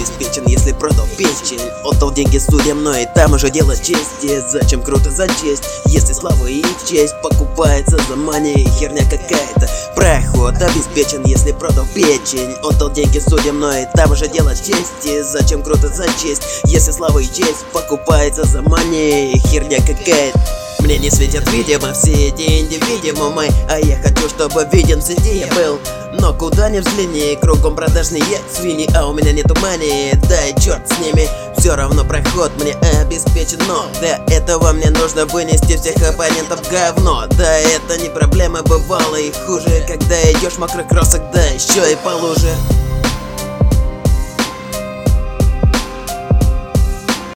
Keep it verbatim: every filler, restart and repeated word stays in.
обеспечен, если продал печень. Отдал деньги судьям, но и там уже дело чести. Зачем круто за честь, если слава и честь покупается за мани? Херня какая-то. Проход обеспечен, если продал печень. Отдал деньги судьям, но и там уже дело чести. Зачем круто за честь, если слава и честь покупается за мани? Херня какая-то. Мне не светят, видимо, все эти индивидуумы, а я хочу, чтобы виден среди я был. Но куда ни взгляни, кругом продажные свиньи, а у меня нету мани. Да и черт с ними, все равно проход мне обеспечен. Но для этого мне нужно вынести всех оппонентов в говно. Да, это не проблема, бывало и хуже, когда идешь в мокрых кроссах, да еще и по луже.